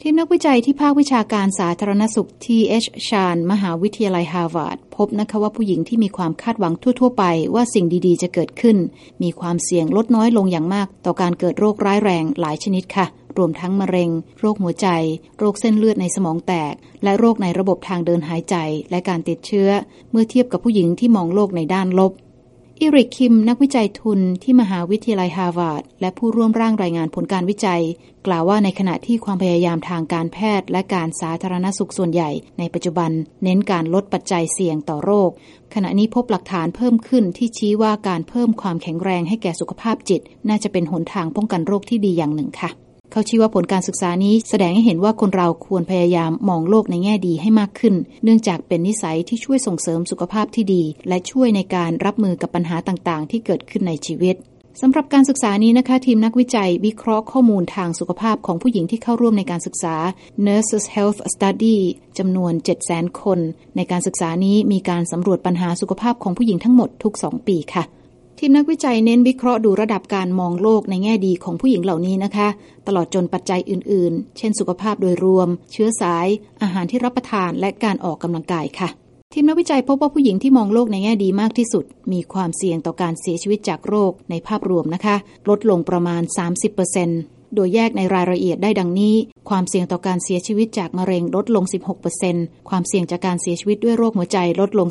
ทีมนักวิจัยที่ภาควิชาการสาธารณสุข T.H. Chan มหาวิทยาลัยฮาร์วาร์ดพบนะคะว่าผู้หญิงที่มีความคาดหวังทั่วๆไปว่าสิ่งดีๆจะเกิดขึ้นมีความเสี่ยงลดน้อยลงอย่างมากต่อการเกิดโรคร้ายแรงหลายชนิดค่ะรวมทั้งมะเร็งโรคหัวใจโรคเส้นเลือดในสมองแตกและโรคในระบบทางเดินหายใจและการติดเชื้อเมื่อเทียบกับผู้หญิงที่มองโลกในด้านลบอิริกคิมนักวิจัยทุนที่มหาวิทยาลัยฮาร์วาร์ดและผู้ร่วมร่างรายงานผลการวิจัยกล่าวว่าในขณะที่ความพยายามทางการแพทย์และการสาธารณสุขส่วนใหญ่ในปัจจุบันเน้นการลดปัจจัยเสี่ยงต่อโรคขณะนี้พบหลักฐานเพิ่มขึ้นที่ชี้ว่าการเพิ่มความแข็งแรงให้แก่สุขภาพจิตน่าจะเป็นหนทางป้องกันโรคที่ดีอย่างหนึ่งค่ะเขาชี้ว่าผลการศึกษานี้แสดงให้เห็นว่าคนเราควรพยายามมองโลกในแง่ดีให้มากขึ้นเนื่องจากเป็นนิสัยที่ช่วยส่งเสริมสุขภาพที่ดีและช่วยในการรับมือกับปัญหาต่างๆที่เกิดขึ้นในชีวิตสำหรับการศึกษานี้นะคะทีมนักวิจัยวิเคราะห์ข้อมูลทางสุขภาพของผู้หญิงที่เข้าร่วมในการศึกษา Nurses Health Study จำนวน 700,000 คนในการศึกษานี้มีการสำรวจปัญหาสุขภาพของผู้หญิงทั้งหมดทุก2 ปีค่ะทีมนักวิจัยเน้นวิเคราะห์ดูระดับการมองโลกในแง่ดีของผู้หญิงเหล่านี้นะคะตลอดจนปัจจัยอื่นๆเช่นสุขภาพโดยรวมเชื้อสายอาหารที่รับประทานและการออกกำลังกายค่ะทีมนักวิจัยพบว่าผู้หญิงที่มองโลกในแง่ดีมากที่สุดมีความเสี่ยงต่อการเสียชีวิตจากโรคในภาพรวมนะคะลดลงประมาณ 30%โดยแยกในรายละเอียดได้ดังนี้ความเสี่ยงต่อการเสียชีวิตจากมะเร็งลดลง 16% ความเสี่ยงจากการเสียชีวิตด้วยโรคหัวใจลดลง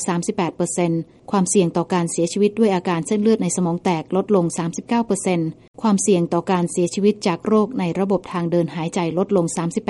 38% ความเสี่ยงต่อการเสียชีวิตด้วยอาการเส้นเลือดในสมองแตกลดลง 39% ความเสี่ยงต่อการเสียชีวิตจากโรคในระบบทางเดินหายใจลดลง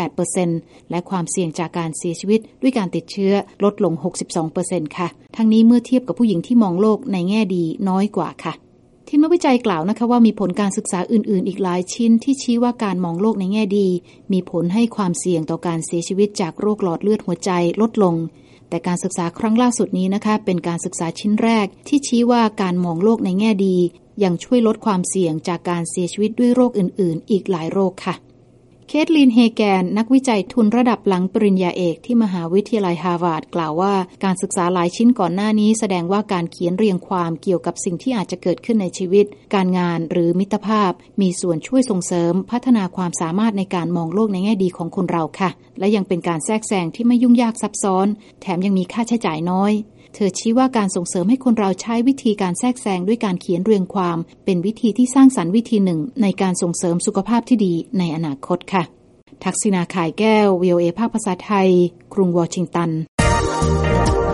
38% และความเสี่ยงจากการเสียชีวิตด้วยการติดเชื้อลดลง 62% ค่ะทั้งนี้เมื่อเทียบกับผู้หญิงที่มองโลกในแง่ดีน้อยกว่าค่ะทีมนักวิจัยกล่าวนะคะว่ามีผลการศึกษาอื่นๆอีกหลายชิ้นที่ชี้ว่าการมองโลกในแง่ดีมีผลให้ความเสี่ยงต่อการเสียชีวิตจากโรคหลอดเลือดหัวใจลดลงแต่การศึกษาครั้งล่าสุดนี้นะคะเป็นการศึกษาชิ้นแรกที่ชี้ว่าการมองโลกในแง่ดียังช่วยลดความเสี่ยงจากการเสียชีวิตด้วยโรคอื่นๆอีกหลายโรคค่ะเคทลีนเฮแกนนักวิจัยทุนระดับหลังปริญญาเอกที่มหาวิทยาลัยฮาร์วาร์ดกล่าวว่าการศึกษาหลายชิ้นก่อนหน้านี้แสดงว่าการเขียนเรียงความเกี่ยวกับสิ่งที่อาจจะเกิดขึ้นในชีวิตการงานหรือมิตรภาพมีส่วนช่วยส่งเสริมพัฒนาความสามารถในการมองโลกในแง่ดีของคนเราค่ะและยังเป็นการแทรกแซงที่ไม่ยุ่งยากซับซ้อนแถมยังมีค่าใช้จ่ายน้อยเธอชี้ว่าการส่งเสริมให้คนเราใช้วิธีการแทรกแซงด้วยการเขียนเรียงความเป็นวิธีที่สร้างสรรค์วิธีหนึ่งในการส่งเสริมสุขภาพที่ดีในอนาคตค่ะทักษิณา ข่ายแก้ว VOA ภาคภาษาไทยกรุงวอชิงตัน